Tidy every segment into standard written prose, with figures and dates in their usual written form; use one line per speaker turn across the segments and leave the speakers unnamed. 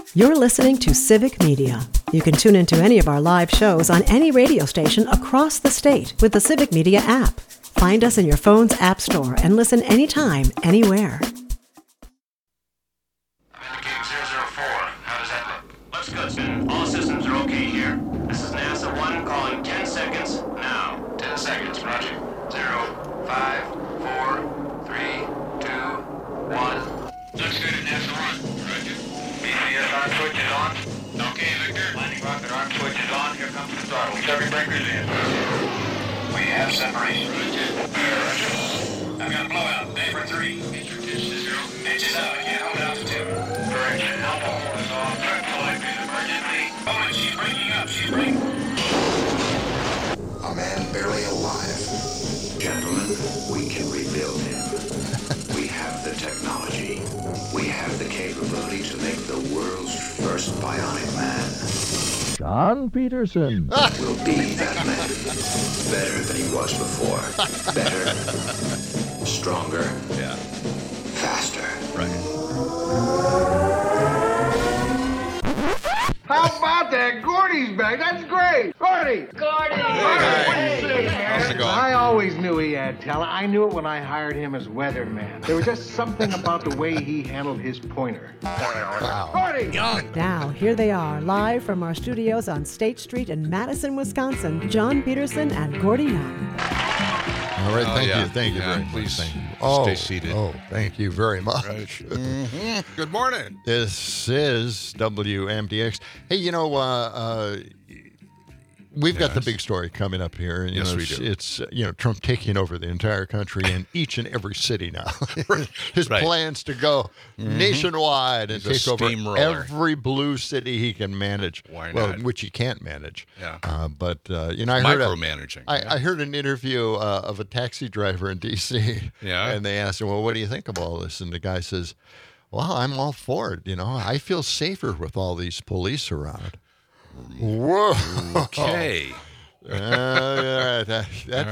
You're listening to Civic Media. You can tune into any of our live shows on any radio station across the state with the Civic Media app. Find us in your phone's app store and listen anytime, anywhere.
Indicating 004. How does that look? Looks good, Spin. All systems are okay here. This is NASA 1 calling 10 seconds now. 10 seconds, roger. 0, 5, 4, 3, 2, 1. Looks good at NASA 1. Roger. BCS arm switch is on. Okay, Victor. Landing rocket arm switch is on. Here comes the throttle. Chevy breakers in. We have separation. Roger. I've got a blowout. Day for 3. Get your pitch to 0. Pitches out. I can't hold out to 2. Correction. Alpha is on. Threat selected. Emergency. Oh, and she's breaking up. She's breaking.
A man barely alive. Gentlemen, we can rebuild him. We have the technology. We have the capability to make the world's first bionic man.
John Peterson.
Will be that man. Better than he was before. Better. Stronger.
Yeah.
Faster.
How about that? Gordy's back. That's great. Gordy!
How's it going?
I always knew he had talent. I knew it when I hired him as weatherman. There was just something about the way he handled his pointer.
Wow.
Gordy!
Now, here they are, live from our studios on State Street in Madison, Wisconsin, John Peterson and Gordy Young.
All right, thank
yeah.
you. Thank you
Yeah,
very much.
please
Thank you.
stay seated.
Oh, thank you very much.
Right. Mm-hmm. Good morning.
This is WMDX. Hey, we've got the big story coming up here.
Yes, we do.
It's Trump taking over the entire country and each and every city now. His
Right.
plans to go nationwide and
He's a
take over
steamroller.
every blue city he can manage.
Why
Well,
not?
which he can't manage.
Yeah.
I heard
Micromanaging.
I heard an interview of a taxi driver in D.C.
Yeah.
And they asked him, well, what do you think of all this? And the guy says, well, I'm all for it. I feel safer with all these police around. Whoa.
Okay.
That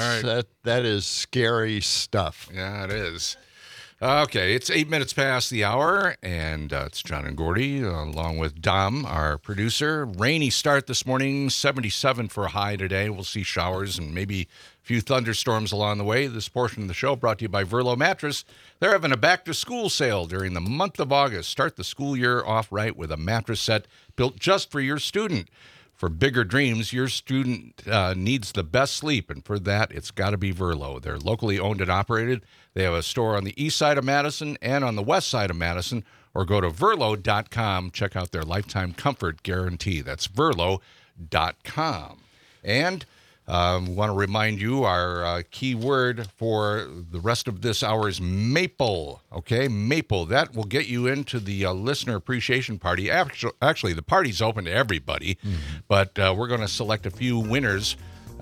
is scary stuff.
Yeah, it is. Okay, it's 8 minutes past the hour, and it's John and Gordy, along with Dom, our producer. Rainy start this morning, 77 for a high today. We'll see showers and maybe a few thunderstorms along the way. This portion of the show brought to you by Verlo Mattress. They're having a back-to-school sale during the month of August. Start the school year off right with a mattress set built just for your student. For bigger dreams, your student needs the best sleep, and for that, it's got to be Verlo. They're locally owned and operated. They have a store on the east side of Madison and on the west side of Madison, or go to Verlo.com. Check out their lifetime comfort guarantee. That's Verlo.com. And want to remind you, our key word for the rest of this hour is maple. Okay, maple. That will get you into the listener appreciation party. Actually, the party's open to everybody, but we're going to select a few winners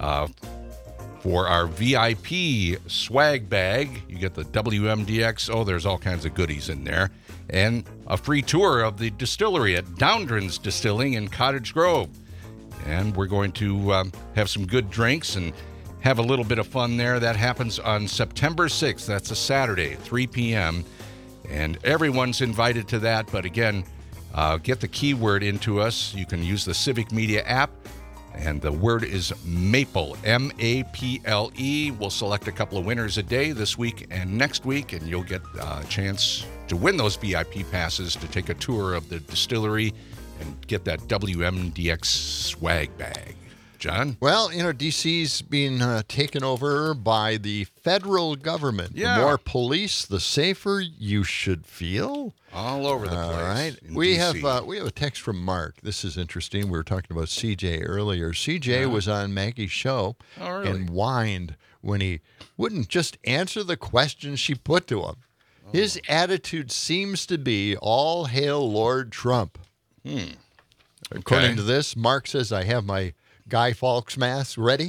for our VIP swag bag. You get the WMDX. Oh, there's all kinds of goodies in there. And a free tour of the distillery at Doundren's Distilling in Cottage Grove. And we're going to have some good drinks and have a little bit of fun there. That happens on September 6th. That's a Saturday, 3 p.m. And everyone's invited to that. But again, get the keyword into us. You can use the Civic Media app. And the word is MAPLE, M-A-P-L-E. We'll select a couple of winners a day this week and next week. And you'll get a chance to win those VIP passes to take a tour of the distillery and get that WMDX swag bag. John?
Well, D.C.'s being taken over by the federal government.
Yeah.
The more police, the safer you should feel.
All over the place.
All right.
In
We
DC.
have a text from Mark. This is interesting. We were talking about CJ earlier. CJ was on Maggie's show and whined when he wouldn't just answer the questions she put to him. His attitude seems to be, all hail Lord Trump. According to this, Mark says, I have my Guy Fawkes mask ready.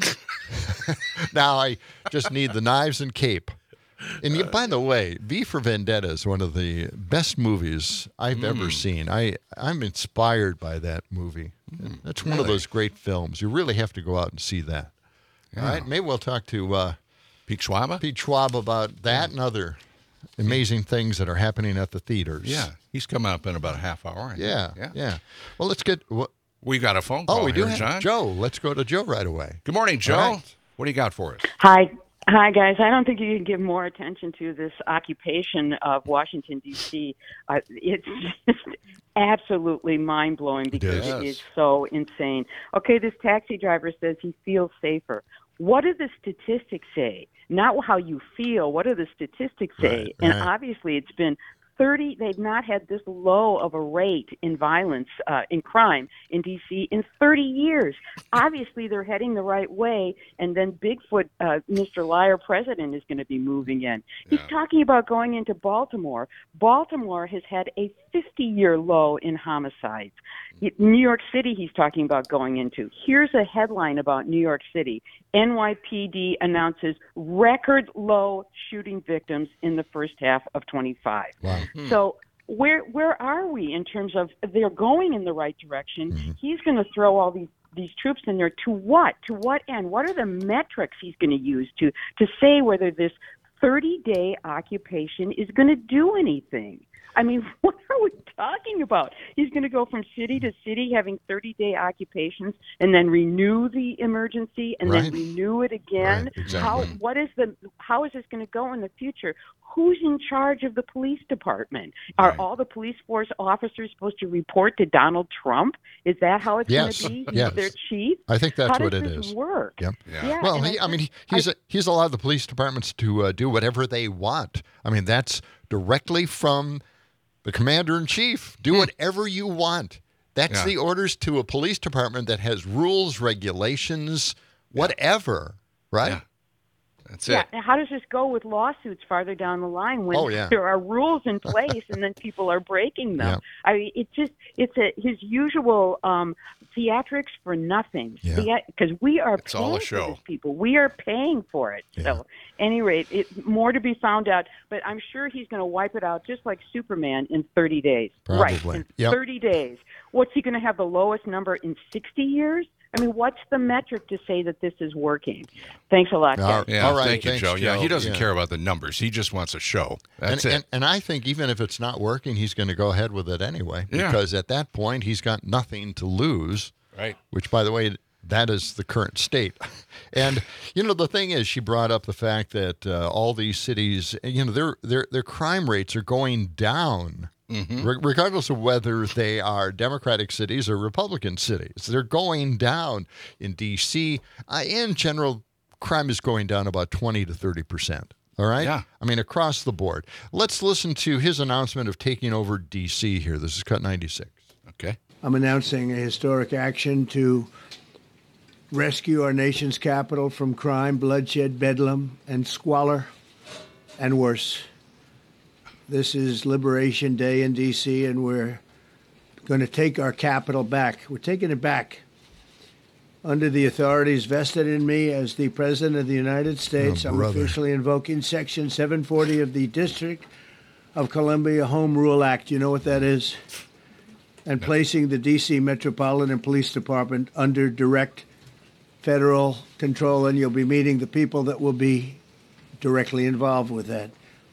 Now I just need the knives and cape. And by the way, V for Vendetta is one of the best movies I've ever seen. I'm inspired by that movie. That's one of those great films. You really have to go out and see that.
Yeah.
All right, maybe we'll talk to
Pete Schwab?
Pete Schwab about that and other amazing things that are happening at the theaters.
Yeah, he's coming up in about a half hour. I think.
Yeah. Well, let's get...
We got a phone call.
Oh, we do
here,
have
John.
Joe. Let's go to Joe right away.
Good morning, Joe.
All right.
What do you got for us?
Hi, guys. I don't think you can give more attention to this occupation of Washington, D.C. It's just absolutely mind-blowing because it is so insane. Okay, this taxi driver says he feels safer. What do the statistics say? Not how you feel. What do the statistics say?
Right,
and obviously it's been 30, they've not had this low of a rate in violence, in crime in D.C. in 30 years. Obviously, they're heading the right way, and then Bigfoot, Mr. Liar president, is going to be moving in. He's talking about going into Baltimore. Baltimore has had a 50-year low in homicides. New York City he's talking about going into. Here's a headline about New York City. NYPD announces record low shooting victims in the first half of 25.
Wow.
So where are we in terms of they're going in the right direction? He's going to throw all these troops in there to what? To what end? What are the metrics he's going to use to say whether this 30-day occupation is going to do anything? I mean, what are we talking about? He's going to go from city to city having 30-day occupations and then renew the emergency and then renew it again.
Right, exactly.
How is this going to go in the future? Who's in charge of the police department? Are all the police force officers supposed to report to Donald Trump? Is that how it's going to be?
Yes.
Their chief?
I think that's what it is.
How does this work?
Yep.
Yeah,
well, he's allowed the police departments to do whatever they want. I mean, that's directly from the commander-in-chief. Do whatever you want. That's the orders to a police department that has rules, regulations, whatever, right?
Yeah. That's it.
Yeah. How does this go with lawsuits farther down the line when there are rules in place and then people are breaking them? I mean, it's his usual theatrics for nothing. Because we are paying for this, people. We are paying for it. So, at any rate, more to be found out. But I'm sure he's going to wipe it out just like Superman in 30 days.
Probably.
Right, in 30 days. What's he going to have the lowest number in 60 years? I mean, what's the metric to say that this is working? Thanks a lot, guys.
All right.
Thank you,
Thanks,
Joe. Yeah, he doesn't care about the numbers. He just wants a show. That's it.
And I think even if it's not working, he's going to go ahead with it anyway. Because at that point, he's got nothing to lose.
Right.
Which, by the way, that is the current state. And, the thing is, she brought up the fact that all these cities, their crime rates are going down. Regardless of whether they are Democratic cities or Republican cities. They're going down in D.C. In general, crime is going down about 20 to 30%. All right?
Yeah.
I mean, across the board. Let's listen to his announcement of taking over D.C. here. This is Cut 96.
Okay.
I'm announcing a historic action to rescue our nation's capital from crime, bloodshed, bedlam, and squalor, and worse. This is Liberation Day in D.C., and we're going to take our capital back. We're taking it back under the authorities vested in me as the President of the United States. I'm officially invoking Section 740 of the District of Columbia Home Rule Act. You know what that is? And placing the D.C. Metropolitan Police Department under direct federal control, and you'll be meeting the people that will be directly involved with that.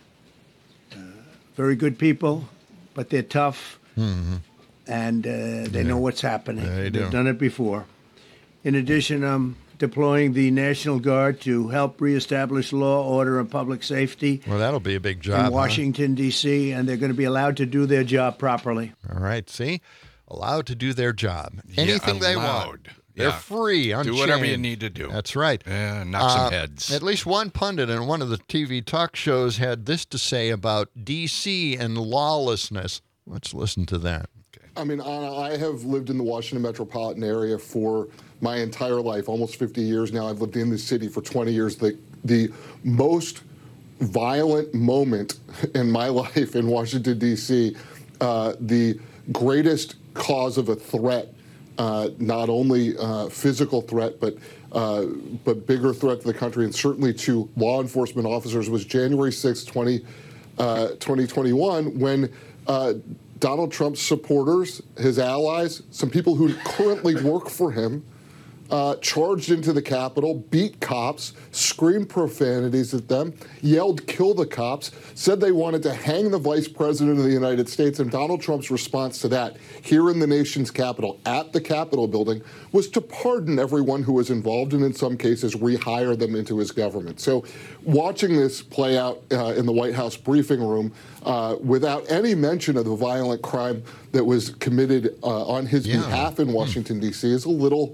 Very good people, but they're tough, and they know what's happening. They've done it before. In addition, I'm deploying the National Guard to help reestablish law, order, and public safety.
Well, that'll be a big job.
In Washington, D.C., and they're going to be allowed to do their job properly.
All right, see? Allowed to do their job. Anything they want. They're free, unchained.
Do whatever you need to do.
That's right.
Knock some heads.
At least one pundit in one of the TV talk shows had this to say about D.C. and lawlessness. Let's listen to that.
Okay.
I mean, Anna, I have lived in the Washington metropolitan area for my entire life, almost 50 years now. I've lived in the city for 20 years. The most violent moment in my life in Washington, D.C., the greatest cause of a threat, not only physical threat, but bigger threat to the country and certainly to law enforcement officers, was January 6, 2021, when Donald Trump's supporters, his allies, some people who currently work for him, charged into the Capitol, beat cops, screamed profanities at them, yelled, "Kill the cops," said they wanted to hang the Vice President of the United States. And Donald Trump's response to that here in the nation's capital, at the Capitol building, was to pardon everyone who was involved and in some cases rehire them into his government. So watching this play out in the White House briefing room without any mention of the violent crime that was committed on his behalf in Washington, D.C. is a little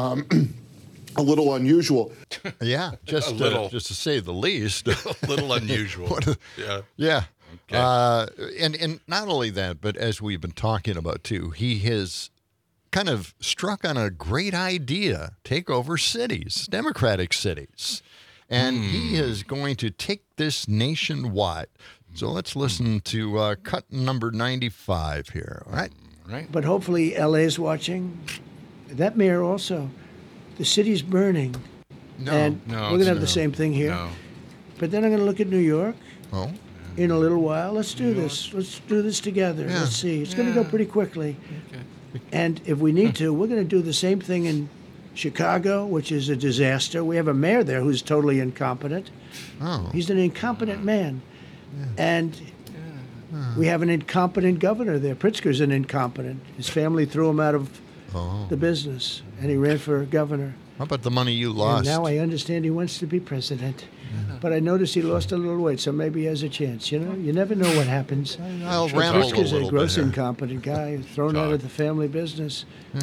unusual.
Yeah, just to say the least.
A little unusual.
Yeah.
Okay.
And not only that, but as we've been talking about too, he has kind of struck on a great idea: take over cities, democratic cities, and he is going to take this nationwide. So let's listen to cut number 95 here. All right.
Right.
But hopefully LA's watching. That mayor also. The city's burning. And we're going to have the same thing here.
No.
But then I'm going to look at New York
Oh.
in a little while. Let's do this. Let's do this together.
Yeah.
Let's see. It's going to go pretty quickly. And if we need to, we're going to do the same thing in Chicago, which is a disaster. We have a mayor there who's totally incompetent.
Oh.
He's an incompetent man. And we have an incompetent governor there. Pritzker's an incompetent. His family threw him out of the business, and he ran for governor.
How about the money you lost?
And now I understand he wants to be president. But I noticed he lost a little weight, so maybe he has a chance. You know, you never know what happens.
I'll ramble a
Pritzker's
little
a gross
bit here.
incompetent guy, thrown out of the family business.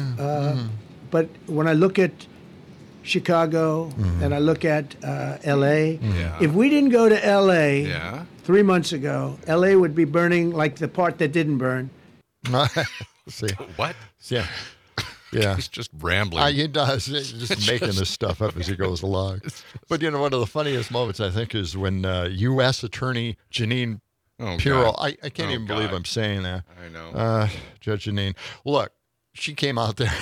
But when I look at Chicago and I look at L.A., if we didn't go to L.A. 3 months ago, L.A. would be burning like the part that didn't burn.
See.
What?
Yeah. Yeah.
He's just rambling.
He does. He's just making this stuff up as he goes along. But, you know, one of the funniest moments, I think, is when U.S. Attorney Jeanine Pirro, I can't even believe I'm saying that.
I know.
Judge Jeanine. Look, she came out there.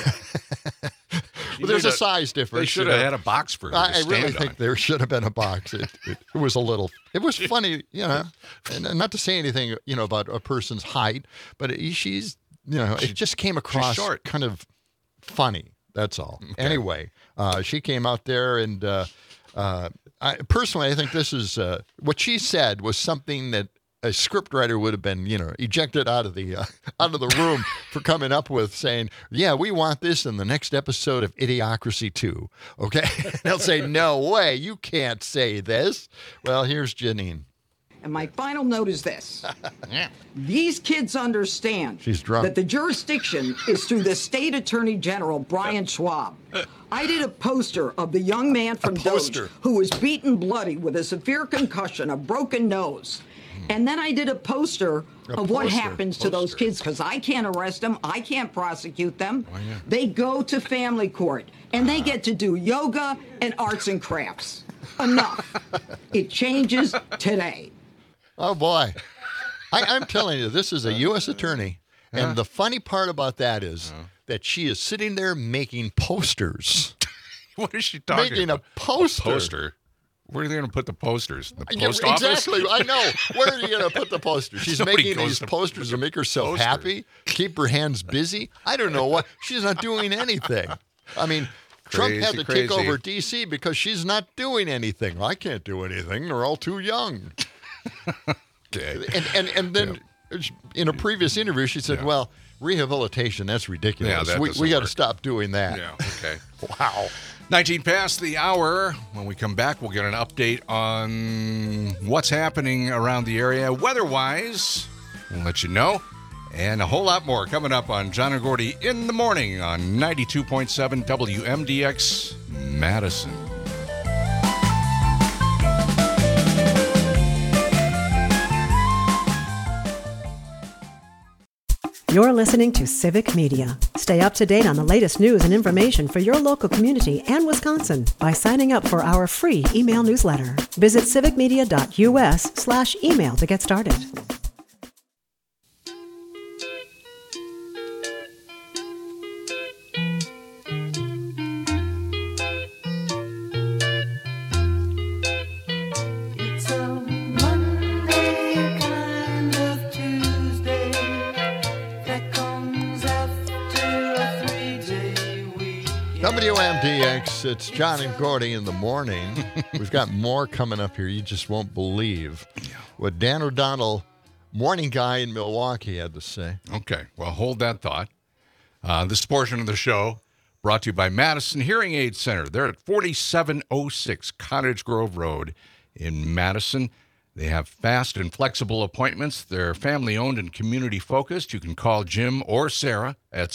Well, there's a size difference.
They should have had a box for her to
I really
stand
think
on.
there should have been a box. It was a little, it was funny, you know, and not to say anything, you know, about a person's height, but she's, you know, it just came across
short.
kind of funny. That's all. Okay. Anyway, she came out there and I think this is, what she said was something that a scriptwriter would have been, you know, ejected out of the room for coming up with, saying, "Yeah, we want this in the next episode of Idiocracy 2." Okay, they'll say, "No way, you can't say this." Well, here's Jeanine.
And my final note is this. These kids understand
She's drunk.
that the jurisdiction is through the state attorney general, Brian Schwab. I did a poster of the young man from Doge who was beaten bloody with a severe concussion, a broken nose. And then I did a poster of what happens to those kids, because I can't arrest them, I can't prosecute them. They go to family court, and they get to do yoga and arts and crafts. Enough. It changes today.
Oh, boy. I'm telling you, this is a U.S. attorney. And the funny part about that is that she is sitting there making posters.
What is she talking
making
about?
a poster.
A poster? Where are they going to put the posters? The post office?
Exactly. I know. Where are you going to put the posters? She's
Nobody
making
goes
these
to
posters to make herself
poster.
happy, keep her hands busy. I don't know what. She's not doing anything. I mean, Trump had to take over D.C. because she's not doing anything. I can't do anything. They're all too young.
Okay.
And then in a previous interview, she said, well, rehabilitation, that's ridiculous.
Yeah, that
we got to stop doing that.
Yeah, okay.
Wow.
19 past the hour. When we come back, we'll get an update on what's happening around the area weather-wise. We'll let you know. And a whole lot more coming up on John and Gordy in the morning on 92.7 WMDX Madison.
You're listening to Civic Media. Stay up to date on the latest news and information for your local community and Wisconsin by signing up for our free email newsletter. Visit civicmedia.us/email to get started.
WMDX, it's John and Gordy in the morning. We've got more coming up here. You just won't believe what Dan O'Donnell, morning guy in Milwaukee, had to say.
Okay, well, hold that thought. This portion of the show brought to you by Madison Hearing Aid Center. They're at 4706 Cottage Grove Road in Madison. They have fast and flexible appointments. They're family-owned and community-focused. You can call Jim or Sarah at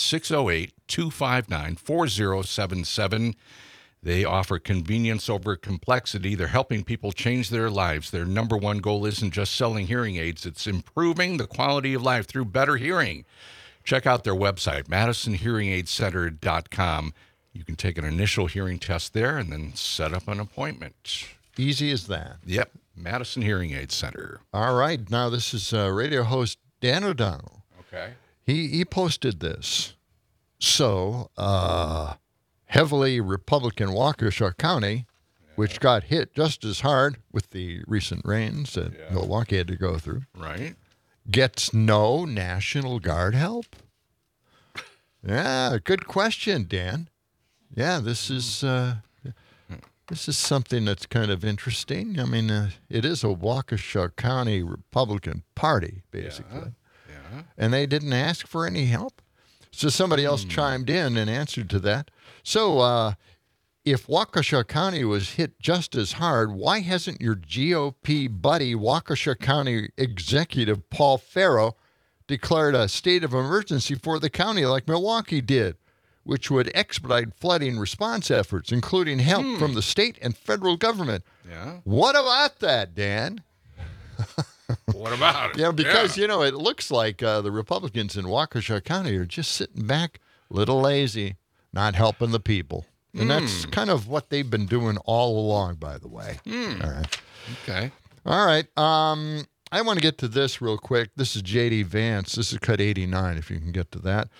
608-259-4077. They offer convenience over complexity. They're helping people change their lives. Their number one goal isn't just selling hearing aids. It's improving the quality of life through better hearing. Check out their website, MadisonHearingAidCenter.com. You can take an initial hearing test there and then set up an appointment.
Easy as that.
Yep. Madison Hearing Aid Center.
All right. Now, this is radio host Dan O'Donnell.
Okay.
He posted this. So, heavily Republican Waukesha County, which got hit just as hard with the recent rains that Milwaukee had to go through.
Right.
Gets no National Guard help? Yeah, good question, Dan. Yeah, this is something that's kind of interesting. I mean, it is a Waukesha County Republican Party, basically.
Yeah.
And they didn't ask for any help. So somebody else chimed in and answered to that. So if Waukesha County was hit just as hard, why hasn't your GOP buddy, Waukesha County Executive Paul Farrow, declared a state of emergency for the county like Milwaukee did, which would expedite flooding response efforts, including help from the state and federal government?
Yeah.
What about that, Dan?
What about it?
Yeah, because, it looks like the Republicans in Waukesha County are just sitting back, a little lazy, not helping the people. And that's kind of what they've been doing all along, by the way. All right.
Okay.
All right. I want to get to this real quick. This is J.D. Vance. This is cut 89, if you can get to that.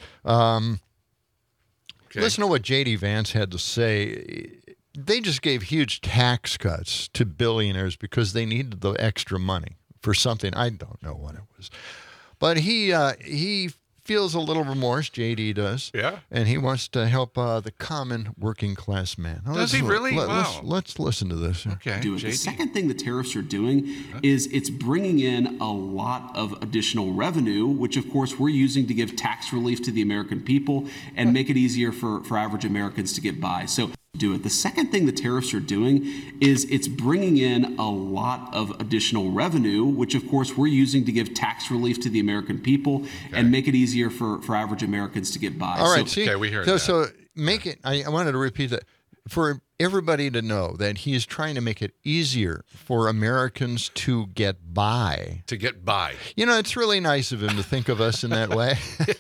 Okay.
Listen to what J.D. Vance had to say. They just gave huge tax cuts to billionaires because they needed the extra money for something. I don't know what it was. But he feels a little remorse, J.D. does.
Yeah.
And he wants to help the common working class man. Now,
Does he really? Wow.
Let's listen to this.
Okay.
The second thing the tariffs are doing is it's bringing in a lot of additional revenue, which of course we're using to give tax relief to the American people and make it easier for average Americans to get by. So do it. The second thing the tariffs are doing is it's bringing in a lot of additional revenue, which of course we're using to give tax relief to the American people and make it easier for average Americans to get by.
All right,
we heard that.
So make it, I wanted to repeat that, for everybody to know that he is trying to make it easier for Americans to get by.
To get by.
It's really nice of him to think of us in that way.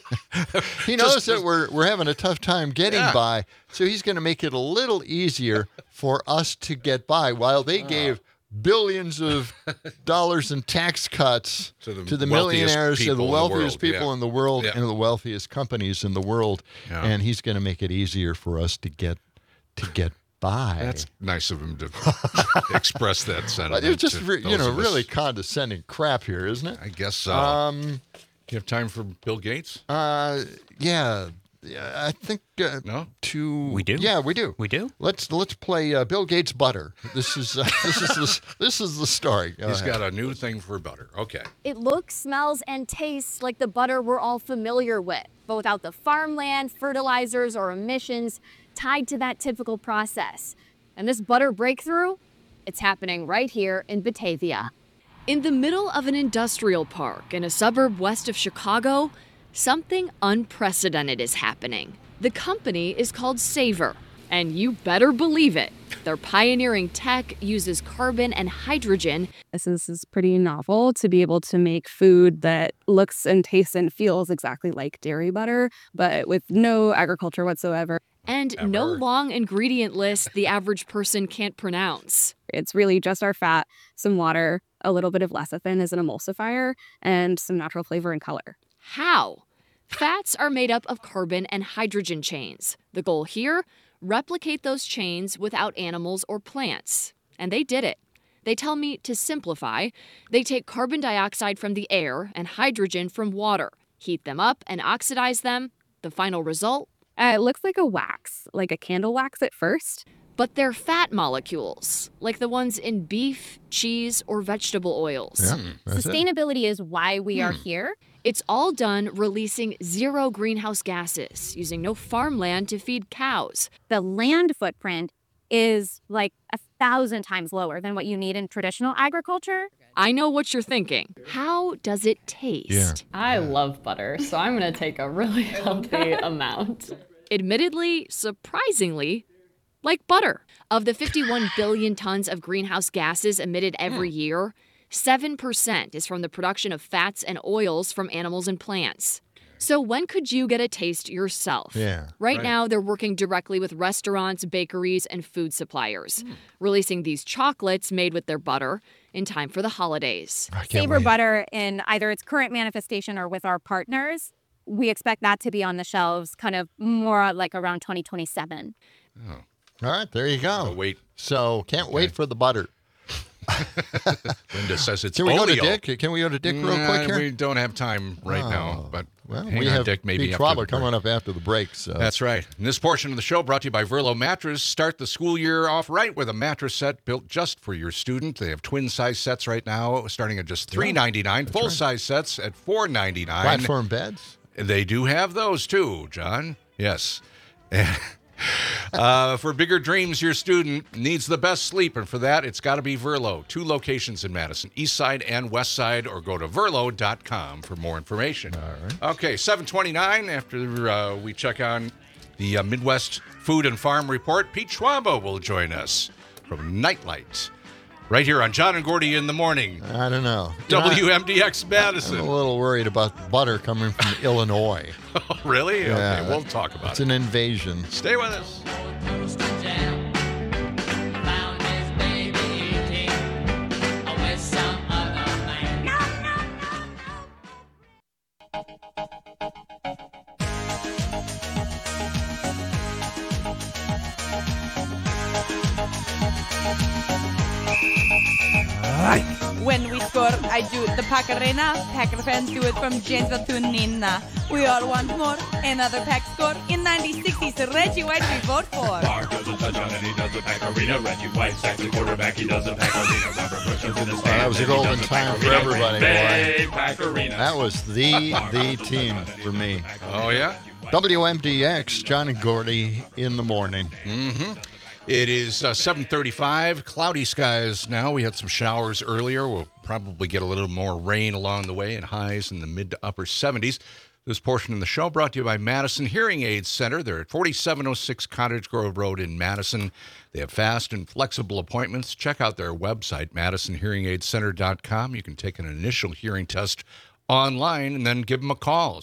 He knows that we're having a tough time getting by, so he's going to make it a little easier for us to get by, while they gave billions of dollars in tax cuts to the millionaires and the wealthiest people in the world and the wealthiest companies in the world, and he's going to make it easier for us to get by.
That's nice of him to express that sentiment.
It's just really condescending crap here, isn't it?
I guess so. You have time for Bill Gates?
Yeah, I think
no.
We do.
Yeah, we do.
We do.
Let's play Bill Gates butter. This is the story.
He's got a new thing for butter. Okay.
It looks, smells, and tastes like the butter we're all familiar with, but without the farmland, fertilizers, or emissions tied to that typical process. And this butter breakthrough, it's happening right here in Batavia. In the middle of an industrial park in a suburb west of Chicago, something unprecedented is happening. The company is called Savor, and you better believe it. Their pioneering tech uses carbon and hydrogen.
This is pretty novel to be able to make food that looks and tastes and feels exactly like dairy butter, but with no agriculture whatsoever.
And no long ingredient list the average person can't pronounce.
It's really just our fat, some water, a little bit of lecithin as an emulsifier, and some natural flavor and color.
How? Fats are made up of carbon and hydrogen chains. The goal here? Replicate those chains without animals or plants. And they did it. They tell me to simplify. They take carbon dioxide from the air and hydrogen from water, heat them up and oxidize them. The final result?
It looks like a wax, like a candle wax at first.
But they're fat molecules, like the ones in beef, cheese, or vegetable oils.
Yeah,
Sustainability is why we are here.
It's all done releasing 0 greenhouse gases, using no farmland to feed cows.
The land footprint is like 1,000 times lower than what you need in traditional agriculture.
I know what you're thinking. How does it taste?
Yeah.
I love butter, so I'm going to take a really healthy amount.
Admittedly, surprisingly, like butter. Of the 51 billion tons of greenhouse gases emitted every year, 7% is from the production of fats and oils from animals and plants. So when could you get a taste yourself? Right now, they're working directly with restaurants, bakeries, and food suppliers, releasing these chocolates made with their butter in time for the holidays.
Savor butter in either its current manifestation or with our partners. We expect that to be on the shelves kind of more like around 2027.
Oh. All right, there you go.
Wait.
So can't wait for the butter.
Linda says it's
Can we go to
oleo.
Dick? Can we go to Dick real quick here?
We don't have time right now, but hang
we
on,
have
Dick. Maybe
Pete
after the
Schwaber
break.
coming up after the break. So.
That's right. And this portion of the show brought to you by Verlo Mattress. Start the school year off right with a mattress set built just for your student. They have twin size sets right now, starting at just $3.99. Full size sets at $4.99.
Platform beds.
They do have those too, John. Yes. For bigger dreams, your student needs the best sleep, and for that, it's got to be Verlo. 2 locations in Madison, East Side and West Side, or go to verlo.com for more information.
All right.
Okay, 7:29. After we check on the Midwest Food and Farm Report, Pete Schwabo will join us from Nightlight. Right here on John and Gordy in the Morning.
I don't know.
WMDX Madison.
I'm a little worried about butter coming from Illinois.
Oh, really?
Yeah,
okay, we'll talk about
it's
it.
It's an invasion.
Stay with us.
When we score, I do the Pacarena. Packer fans do it from Janesville to Nina. We all want more. Another Pack score. In 96, he's Reggie White we vote for.
Mark does a touchdown and he does a Pacarena. Reggie White sacks the quarterback, he does a Pacarena. Robert Bush goes in the stands.
That was a golden time for everybody,
Hey,
boy.
Pacarena.
That was the team for me.
Oh, yeah?
WMDX, John and Gordy in the morning.
Mm-hmm. It is 7:35, cloudy skies now. We had some showers earlier. We'll probably get a little more rain along the way and highs in the mid to upper 70s. This portion of the show brought to you by Madison Hearing Aids Center. They're at 4706 Cottage Grove Road in Madison. They have fast and flexible appointments. Check out their website, MadisonHearingAidCenter.com. You can take an initial hearing test online and then give them a call,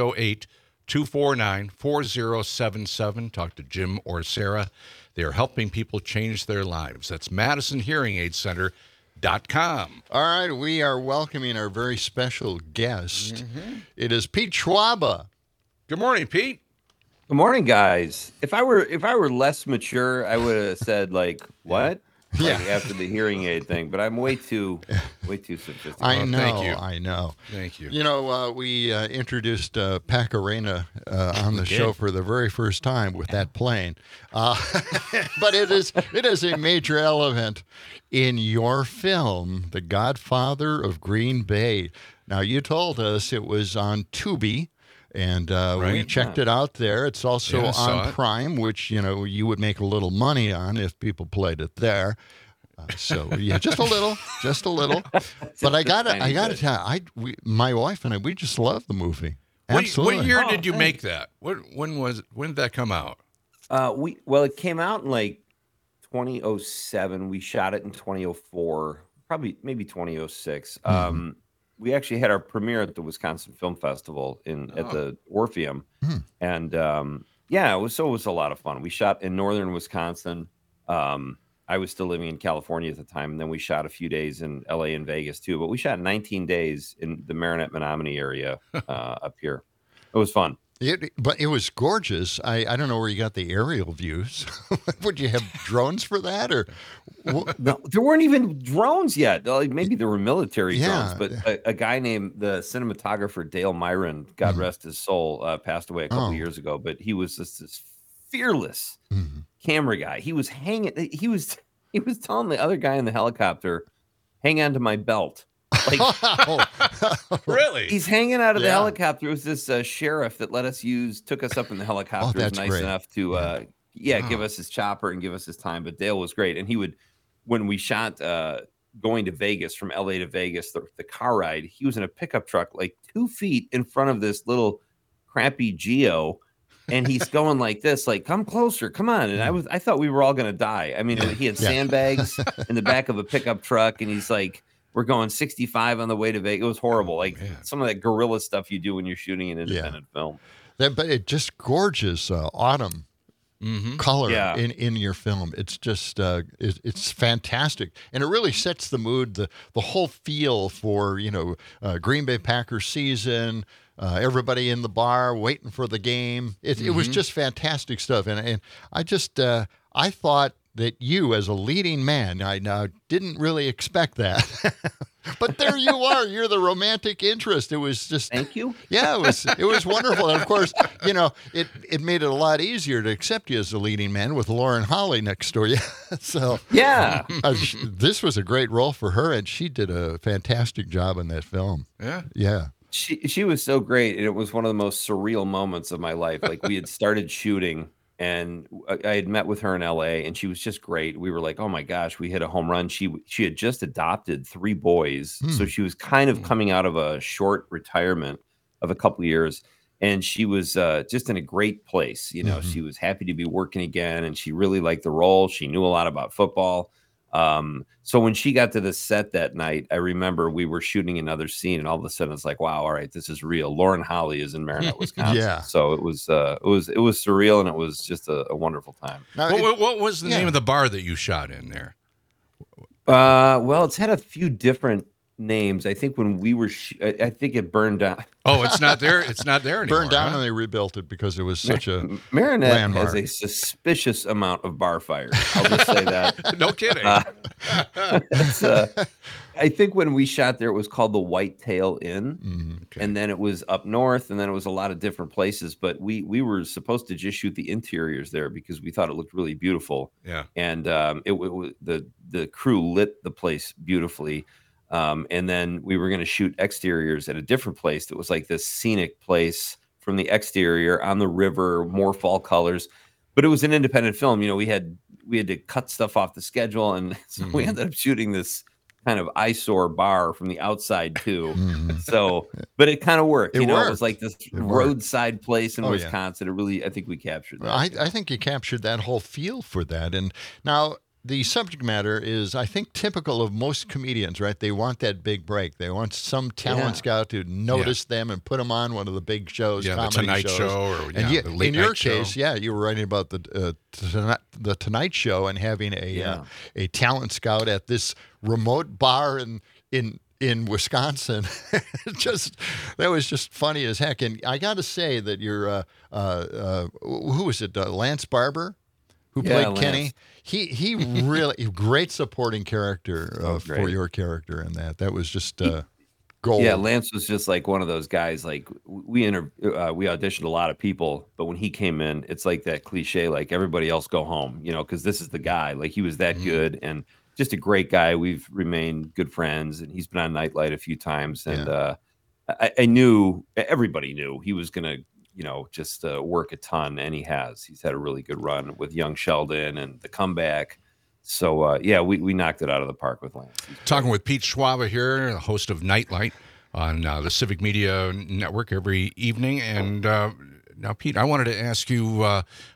608-249-4077. Talk to Jim or Sarah. They are helping people change their lives. That's MadisonHearingAidCenter.com.
All right, we are welcoming our very special guest. It is Pete Schwaba.
Good morning, Pete.
Good morning, guys. If I were less mature, I would have said like, "What?" Like after the hearing aid thing, but I'm way too sophisticated.
I know.
Thank you.
I know.
Thank you.
You know, we introduced Pacarena on the show for the very first time with that plane, but it is a major element in your film, The Godfather of Green Bay. Now, you told us it was on Tubi. And we checked it out there. It's also on Prime, which, you know, you would make a little money on if people played it there. So, yeah, just a little. But I got to tell you, my wife and I, we just love the movie. Absolutely.
What year did you make that? When did that come out?
It came out in like 2007. We shot it in 2004, maybe 2006. We actually had our premiere at the Wisconsin Film Festival at the Orpheum, and it was a lot of fun. We shot in northern Wisconsin. I was still living in California at the time, and then we shot a few days in LA and Vegas too. But we shot 19 days in the Marinette Menominee area up here. It was fun.
But it was gorgeous. I don't know where you got the aerial views. Would you have drones for that, or?
No, there weren't even drones yet. Like, maybe there were military
Yeah.
drones, but a guy named the cinematographer Dale Myron, God rest his soul, passed away a couple years ago. But he was just this fearless camera guy. He was hanging. He was telling the other guy in the helicopter, "Hang on to my belt." Like,
really?
He's hanging out of the helicopter. It was this sheriff that took us up in the helicopter. Was
that's
nice
great.
enough to, give us his chopper and give us his time. But Dale was great. And he would, when we shot going to Vegas, from LA to Vegas, the car ride, he was in a pickup truck like 2 feet in front of this little crappy Geo. And he's going like this, like, come closer, come on. And I thought we were all going to die. I mean, he had sandbags in the back of a pickup truck. And he's like, we're going 65 on the way to Vegas. It was horrible. Like some of that guerrilla stuff you do when you're shooting an independent film.
But it just gorgeous autumn color in your film. It's just it's fantastic, and it really sets the mood, the whole feel for Green Bay Packers season. Everybody in the bar waiting for the game. It was just fantastic stuff, and I just I thought that you, as a leading man, I didn't really expect that. But there you are. You're the romantic interest. It was just...
Thank you.
Yeah, it was wonderful. And, of course, it made it a lot easier to accept you as the leading man with Lauren Holly next door. Yeah. So,
yeah.
This was a great role for her, and she did a fantastic job in that film.
Yeah.
Yeah.
She was so great, and it was one of the most surreal moments of my life. Like, we had started shooting, and I had met with her in LA, and she was just great. We were like, oh my gosh, we hit a home run. She had just adopted 3 boys. So she was kind of coming out of a short retirement of a couple of years. And she was just in a great place. She was happy to be working again, and she really liked the role. She knew a lot about football. So when she got to the set that night, I remember we were shooting another scene, and all of a sudden it's like, wow, all right, this is real. Lauren Holly is in Marinette, Wisconsin.
Yeah.
So it was surreal, and it was just a wonderful time.
Now, what was the name of the bar that you shot in there?
Well, it's had a few different names. I think when we were, I think it burned down.
Oh, it's not there. It's not there anymore.
Burned down, and they rebuilt it because it was such a
Marinette
landmark.
has a suspicious amount of bar fires. I'll just say that.
No kidding.
I think when we shot there, it was called the Whitetail Inn, and then it was up north, and then it was a lot of different places. But we were supposed to just shoot the interiors there because we thought it looked really beautiful.
Yeah,
and the crew lit the place beautifully. And then we were going to shoot exteriors at a different place that was like this scenic place from the exterior on the river, more fall colors. But it was an independent film. We had to cut stuff off the schedule, and so we ended up shooting this kind of eyesore bar from the outside too. So, but it kind of worked. It was like this roadside place in Wisconsin. I think we captured that.
I think you captured that whole feel for that. And now, the subject matter is, I think, typical of most comedians, right? They want that big break. They want some talent scout to notice them and put them on one of the big shows,
the
comedy
Tonight
shows.
Show, or
and
the Late
in your
Night Show.
case, you were writing about the Tonight Show and having a talent scout at this remote bar in Wisconsin. That was just funny as heck. And I got to say that you're who was it? Lance Barber, who played Kenny. He really great supporting character for your character in that. That was just gold.
Yeah, Lance was just like one of those guys. Like we auditioned a lot of people, but when he came in, it's like that cliche, like everybody else go home, because this is the guy. Like he was that good and just a great guy. We've remained good friends, and he's been on Nightlight a few times. And I knew, everybody knew he was gonna just work a ton, and he has. He's had a really good run with Young Sheldon and The Comeback. So, we knocked it out of the park with Lance.
Talking with Pete Schwaba here, the host of Nightlight on the Civic Media Network every evening. And now, Pete, I wanted to ask you,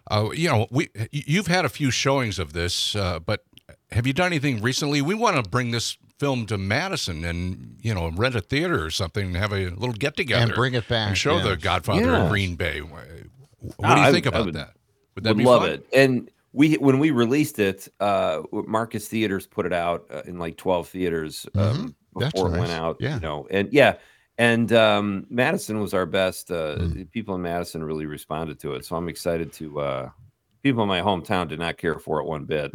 you've had a few showings of this, but have you done anything recently? We want to bring this film to Madison and, rent a theater or something and have a little get-together.
And bring it back.
And show The Godfather in Green Bay. What do you think about that? Would that be
love
fun?
it. And when we released it, Marcus Theaters put it out in like 12 theaters before it went out.
Yeah.
And Madison was our best. People in Madison really responded to it, so I'm excited to. People in my hometown did not care for it one bit.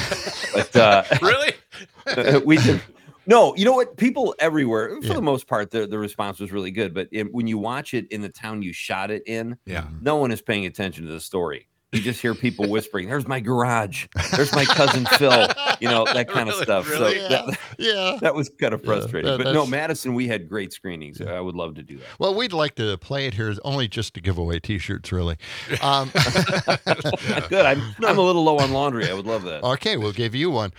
But
really,
we did. No, you know what? People everywhere, for the most part, the response was really good. But when you watch it in the town you shot it in, no one is paying attention to the story. You just hear people whispering, "There's my garage. There's my cousin Phil." You know, that kind of stuff.
Really?
So that was kind of frustrating.
Yeah,
but no, Madison, we had great screenings. I would love to do that.
Well, we'd like to play it here only just to give away T-shirts, really.
Good. I'm a little low on laundry. I would love that.
Okay, we'll give you one.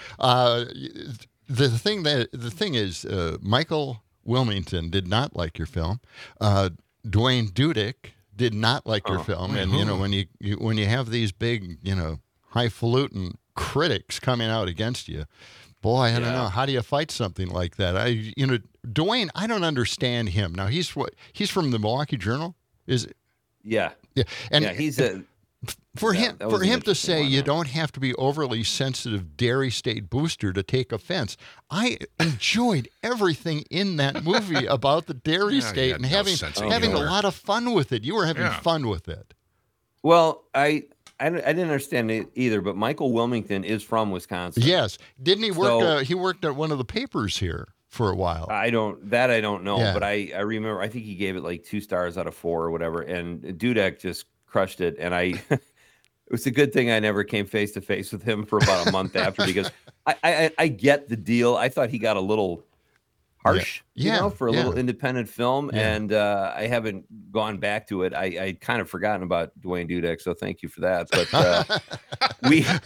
The thing is, Michael Wilmington did not like your film. Dwayne Dudek did not like your film, and you know when you have these big, highfalutin critics coming out against you, boy, I don't know, how do you fight something like that? Dwayne, I don't understand him. Now he's from the Milwaukee Journal, is it?
Yeah,
and
he's a.
For him to say you don't have to be overly sensitive Dairy State booster to take offense, I enjoyed everything in that movie about the Dairy State and having a lot of fun with it. You were having fun with it.
Well, I didn't understand it either, but Michael Wilmington is from Wisconsin.
Yes, didn't he work? He worked at one of the papers here for a while.
I don't know, but I remember. I think he gave it like 2 stars out of 4 or whatever, and Dudek just crushed it, and it was a good thing I never came face to face with him for about a month after, because I get the deal. I thought he got a little harsh, for a little independent film, and I haven't gone back to it. I kind of forgotten about Dwayne Dudek, so thank you for that. But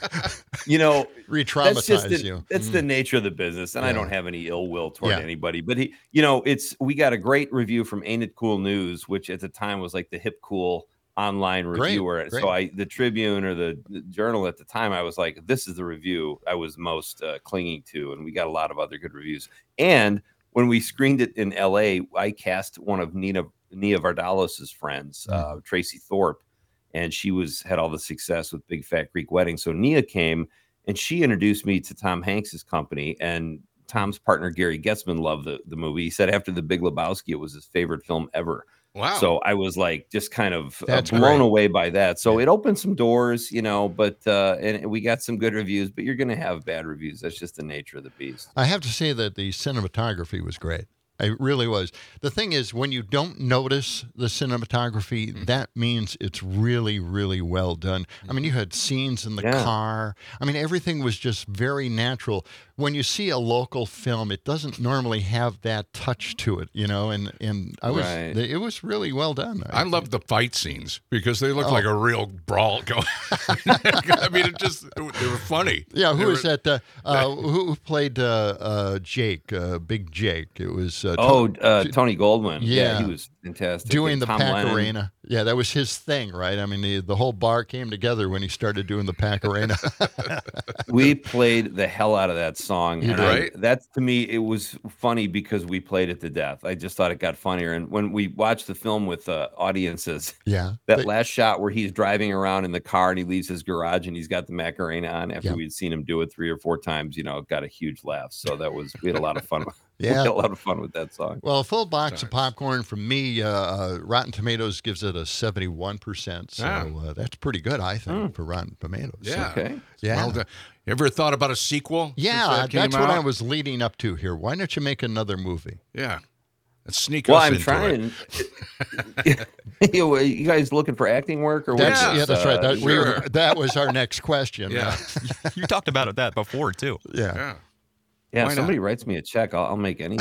re-traumatize you.
That's the nature of the business, and I don't have any ill will toward anybody. But we got a great review from Ain't It Cool News, which at the time was like the hip cool online reviewer.
Great.
So the Tribune or the Journal at the time, I was like, this is the review I was most clinging to. And we got a lot of other good reviews. And when we screened it in LA, I cast one of Nia Vardalos' friends, Tracy Thorpe, and she had all the success with Big Fat Greek Wedding. So Nia came and she introduced me to Tom Hanks's company, and Tom's partner, Gary Getzman, loved the movie. He said after The Big Lebowski, it was his favorite film ever.
Wow.
So I was like just kind of blown away by that. So it opened some doors, but and we got some good reviews, but you're going to have bad reviews. That's just the nature of the beast.
I have to say that the cinematography was great. It really was. The thing is, when you don't notice the cinematography, that means it's really, really well done. I mean, you had scenes in the car. I mean, everything was just very natural. When you see a local film, it doesn't normally have that touch to it, and it was really well done.
I loved the fight scenes because they looked like a real brawl going. I mean, they were funny.
Yeah, who was that? Who played Jake? Big Jake. It was
Tony Goldwyn.
Yeah,
he was fantastic.
Doing the
Tom
Pacarena.
Lennon.
Yeah, that was his thing, right? I mean, the whole bar came together when he started doing the Pacarena.
We played the hell out of that song.
Right?
That, to me, it was funny because we played it to death. I just thought it got funnier. And when we watched the film with audiences, last shot where he's driving around in the car and he leaves his garage and he's got the Macarena on after we'd seen him do it 3 or 4 times, got a huge laugh. So we had a lot of fun. We had a lot of fun with that song.
Well, a full box of popcorn from me. Rotten Tomatoes gives it a 71%. So that's pretty good, I think, for Rotten Tomatoes.
Yeah.
Okay.
Yeah.
Well, you ever thought about a sequel?
Yeah, that's what I was leading up to here. Why don't you make another movie?
Yeah. Let's sneak
well,
us
I'm
into
trying.
it.
You guys looking for acting work? Or
that's right. That was our next question.
Yeah.
You talked about that before, too.
Yeah.
Yeah, if somebody writes me a check, I'll make anything.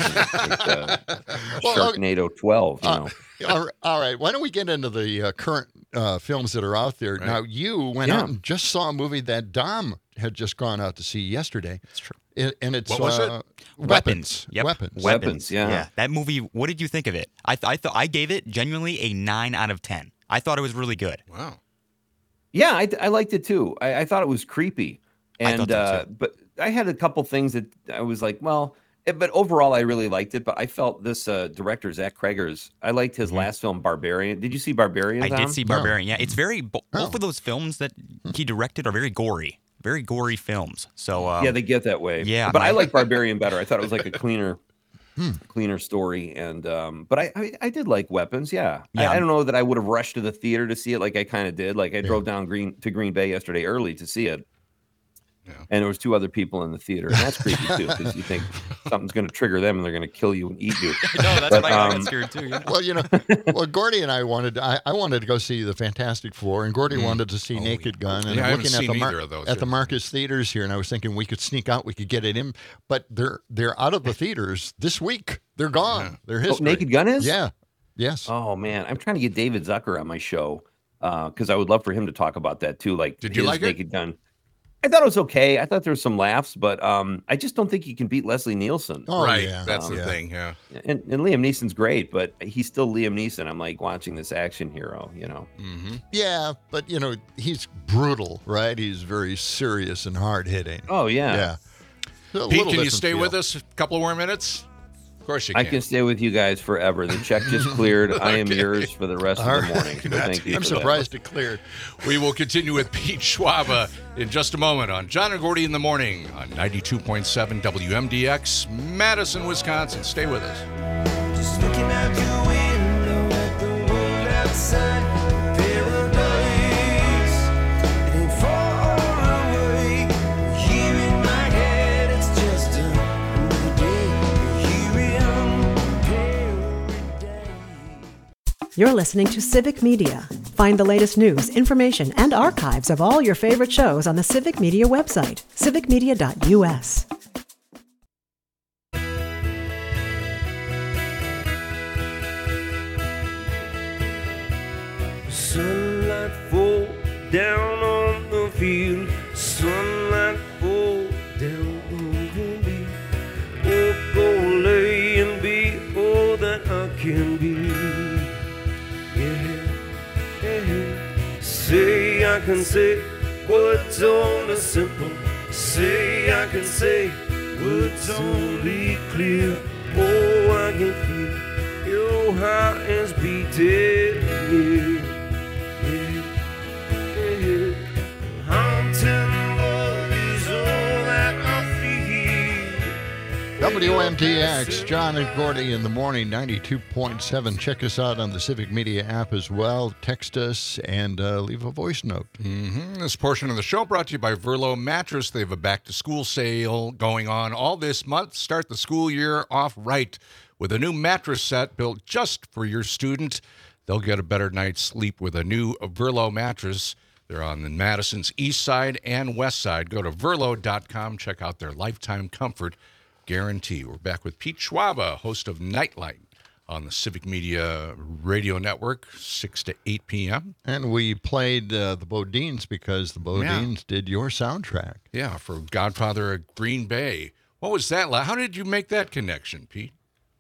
Sharknado 12,
All right. Why don't we get into the current films that are out there? Right. Now, you went out and just saw a movie that Dom had just gone out to see yesterday.
That's true.
And it's
what was it?
Weapons. Yep.
Weapons. Yeah.
That movie. What did you think of it? I thought I gave it genuinely a 9 out of 10. I thought it was really good.
Wow.
Yeah, I liked it too. I thought it was creepy, and but I had a couple things that I was like, well, but overall I really liked it. But I felt this director Zach Cregger's. I liked his last film, Barbarian. Did you see Barbarian?
I
Tom?
did see Barbarian. Yeah, it's very both of those films that he directed are very gory films. So
yeah, they get that way.
Yeah,
but I like Barbarian better. I thought it was like a cleaner cleaner story. And but I did like Weapons. Yeah,
Yeah.
I don't know that I would have rushed to the theater to see it like I kind of did. Like I drove down to Green Bay yesterday early to see it. And there was 2 other people in the theater, and that's creepy too, because you think something's going to trigger them and they're going to kill you and eat you.
No, that's what I got scared too. Yeah.
Well, Gordy and I wanted to go see the Fantastic Four, and Gordy wanted to see Naked Gun. And
Yeah, I
I'm
haven't
looking
seen either of those
at the
yet.
Marcus Theaters here, and I was thinking we could sneak out, we could get it in, but they're out of the theaters this week. They're gone. They're history.
Naked Gun is?
Yeah. Yes.
Oh man, I'm trying to get David Zucker on my show because I would love for him to talk about that too. Like,
Did you
his
like it?
Naked Gun. I thought it was okay. I thought there were some laughs, but I just don't think he can beat Leslie Nielsen.
Oh,
right.
yeah.
That's the thing. Yeah.
And Liam Neeson's great, but he's still Liam Neeson. I'm like watching this action hero, you know.
Mm-hmm.
Yeah, but he's brutal, right? He's very serious and hard hitting.
Oh yeah.
Yeah. A
Pete,
little
can you
different
stay
feel.
with us a couple more minutes? Of course you can.
I can stay with you guys forever. The check just cleared. I am yours for the rest of the morning. So thank you.
I'm
for that.
surprised it cleared.
We will continue with Pete Schwab in just a moment on John and Gordy in the Morning on 92.7 WMDX, Madison, Wisconsin. Stay with us.
Just looking out your window at the world outside. Paradise, it ain't far away. Here in my head, it's just another day. Here in paradise.
You're listening to Civic Media. Find the latest news, information, and archives of all your favorite shows on the Civic Media website, civicmedia.us.
Sunlight fall down on the field. Sunlight fall down on the leaf. Oh, go lay and be all that I can be. Yeah. Say I can say words only simple. Say I can say words only clear. Oh, I can feel your heart is beating near.
WMTX, John and Gordy in the Morning, 92.7. Check us out on the Civic Media app as well. Text us and leave a voice note.
Mm-hmm. This portion of the show brought to you by Verlo Mattress. They have a back-to-school sale going on all this month. Start the school year off right with a new mattress set built just for your student. They'll get a better night's sleep with a new Verlo mattress. They're on the Madison's east side and west side. Go to Verlo.com. Check out their lifetime comfort guarantee. We're back with Pete Schwab, host of Nightlight on the Civic Media Radio Network, 6 to 8 p.m.
And we played the Bodines because the Bodines did your soundtrack.
Yeah, for Godfather of Green Bay. What was that like? How did you make that connection, Pete?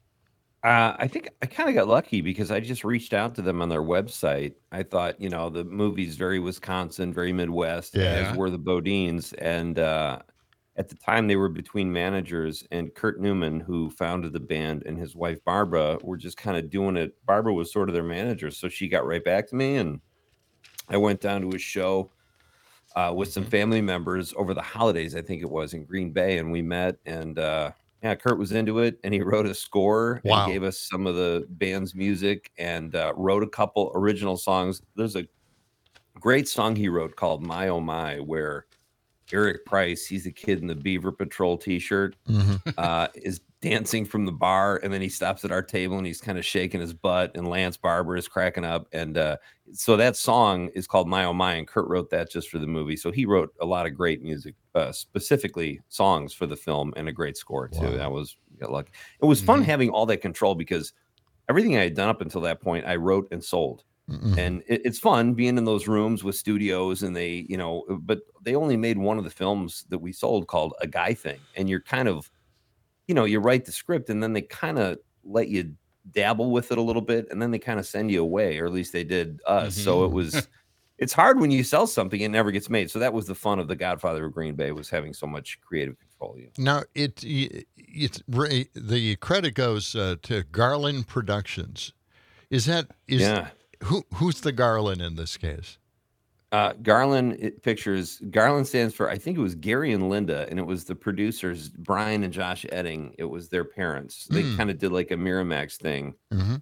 I think I kind of got lucky because I just reached out to them on their website. I thought, the movie's very Wisconsin, very Midwest, as were the Bodines. And at the time, they were between managers, and Kurt Newman, who founded the band, and his wife, Barbara, were just kind of doing it. Barbara was sort of their manager, so she got right back to me, and I went down to his show with some family members over the holidays, I think it was, in Green Bay, and we met, and Kurt was into it, and he wrote a score and gave us some of the band's music and wrote a couple original songs. There's a great song he wrote called My Oh My, where Eric Price, he's the kid in the Beaver Patrol t-shirt, is dancing from the bar, and then he stops at our table and he's kind of shaking his butt, and Lance Barber is cracking up. And so that song is called My Oh My, and Kurt wrote that just for the movie. So he wrote a lot of great music, specifically songs for the film, and a great score too.
Wow.
That was, got lucky. It was fun having all that control because everything I had done up until that point, I wrote and sold. And it's fun being in those rooms with studios, and they, but they only made one of the films that we sold called A Guy Thing. And you're kind of, you write the script, and then they kind of let you dabble with it a little bit, and then they kind of send you away, or at least they did us. So it's hard when you sell something, it never gets made. So that was the fun of The Godfather of Green Bay, was having so much creative control.
Now, it's the credit goes to Garland Productions. Who's the Garland in this case?
Garland Pictures. Garland stands for, I think it was Gary and Linda, and it was the producers, Brian and Josh Edding. It was their parents. They kind of did like a Miramax thing.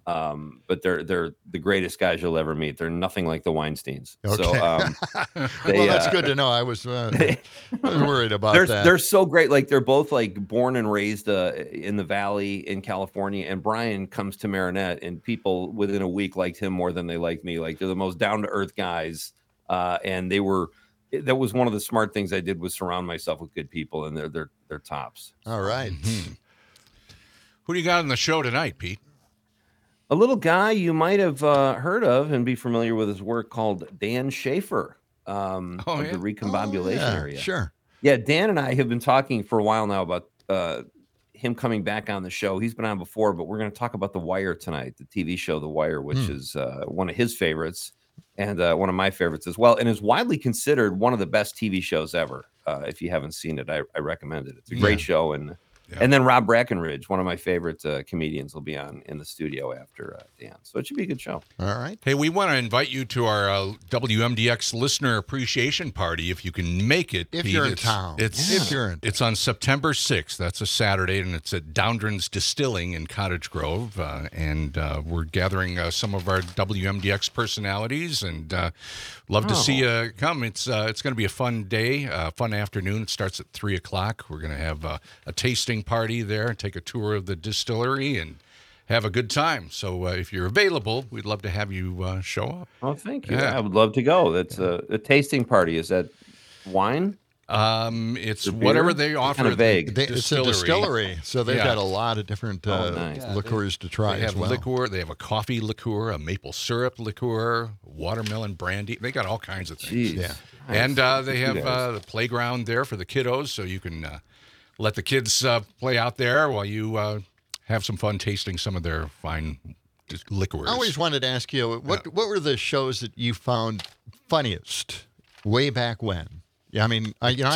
But they're the greatest guys you'll ever meet. They're nothing like the Weinsteins.
Okay.
So,
well, that's good to know. I was worried about that.
They're so great. Like they're both like born and raised in the Valley in California. And Brian comes to Marinette, and people within a week liked him more than they liked me. Like they're the most down to earth guys. And that was one of the smart things I did, was surround myself with good people, and they're tops.
All right.
Who do you got on the show tonight, Pete?
A little guy you might have heard of and be familiar with his work, called Dan Schaefer of the recombobulation area.
Sure.
Yeah, Dan and I have been talking for a while now about him coming back on the show. He's been on before, but we're going to talk about The Wire tonight, the TV show The Wire, which is one of his favorites. And one of my favorites as well, and is widely considered one of the best TV shows ever. If you haven't seen it, I recommend it. It's a great show. And then Rob Brackenridge, one of my favorite comedians, will be on in the studio after Dan. So it should be a good show.
All right.
Hey, we want to invite you to our WMDX Listener Appreciation Party if you can make it.
If
Pete.
you're in town.
It's on September 6th. That's a Saturday, and it's at Doundren's Distilling in Cottage Grove. And we're gathering some of our WMDX personalities, and love to see you come. It's going to be a fun day, fun afternoon. It starts at 3 o'clock. We're going to have a tasting party there, take a tour of the distillery, and have a good time. So if you're available, we'd love to have you show up.
Oh, thank you. Yeah. I would love to go. That's a tasting party. Is that wine?
It's whatever they offer.
Kind of vague.
It's a distillery, so they've got a lot of different liqueurs to try
as well.
liqueur.
They have a coffee liqueur, a maple syrup liqueur, watermelon brandy. They got all kinds of things.
Jeez.
Yeah.
And they have the playground there for the kiddos, so you can let the kids play out there while you have some fun tasting some of their fine liqueurs.
I always wanted to ask you, what were the shows that you found funniest way back when? Yeah, I mean,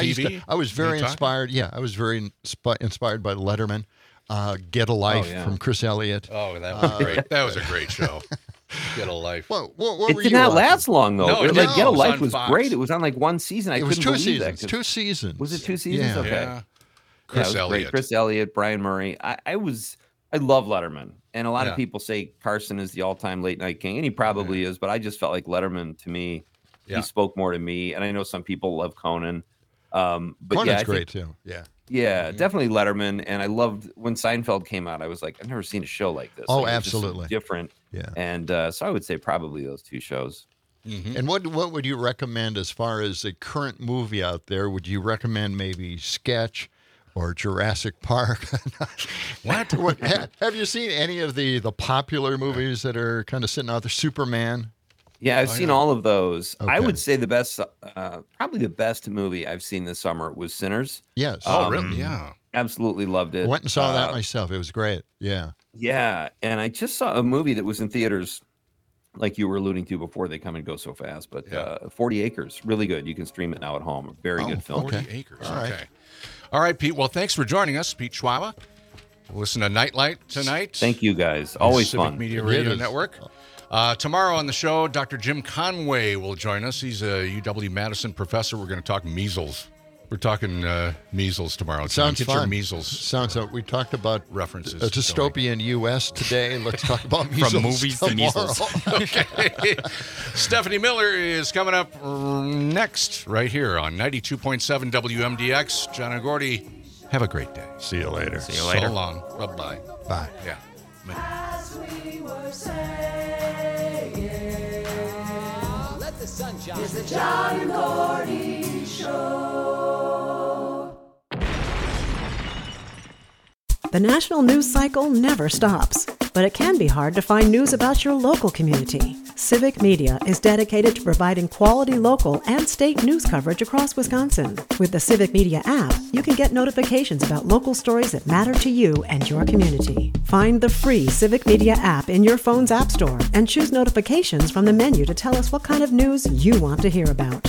I was very inspired. Yeah, I was very inspired by Letterman. Get a Life from Chris Elliott.
Oh, that was great. That was a great show. Get a Life.
What
it did not last long, though.
No,
Get a Life was
Fox.
Great. It was on like one season. I couldn't believe
seasons.
that.
2 seasons.
Was it 2 seasons?
Yeah.
Okay.
Yeah.
Chris Elliott. Chris Elliott, Brian Murray. I love Letterman. And a lot of people say Carson is the all-time late night king, and he probably is, but I just felt like Letterman, to me, he spoke more to me. And I know some people love Conan. But
Conan's great too. Yeah.
Yeah, definitely Letterman. And I loved when Seinfeld came out. I was like, I've never seen a show like this.
Oh,
like, it was just so
absolutely.
different.
Yeah.
And so I would say probably those 2 shows.
Mm-hmm.
And what would you recommend as far as a current movie out there? Would you recommend maybe Sketch or Jurassic Park?
What?
Have you seen any of the popular movies that are kind of sitting out there? Superman?
Yeah, I've seen all of those.
Okay.
I would say the best, probably the best movie I've seen this summer was Sinners.
Yes.
Oh, really? Yeah.
Absolutely loved it.
I went and saw that myself. It was great. Yeah.
Yeah, and I just saw a movie that was in theaters, like you were alluding to before. They come and go so fast, but 40 Acres, really good. You can stream it now at home. Very good film.
40 Acres. Okay. All right, Pete. Well, thanks for joining us, Pete Schwaba. Listen to Nightlight tonight.
Thank you, guys. Always
Civic
fun.
Media Radio Network. Tomorrow on the show, Dr. Jim Conway will join us. He's a UW-Madison professor. We're going to talk measles. We're talking measles tomorrow.
Sounds
Get
fun.
your measles.
Sounds like we talked about
references.
A dystopian U.S. today. Let's talk about measles.
From movies to measles.
Okay. Stephanie Miller is coming up next right here on 92.7 WMDX. John and Gordy, have a great day.
See you later.
See you later.
So long. Bye-bye.
Bye.
Yeah.
As we were saying, let the sun shine. It's the John and Gordy Show.
The national news cycle never stops, but it can be hard to find news about your local community. Civic Media is dedicated to providing quality local and state news coverage across Wisconsin. With the Civic Media app, you can get notifications about local stories that matter to you and your community. Find the free Civic Media app in your phone's app store and choose notifications from the menu to tell us what kind of news you want to hear about.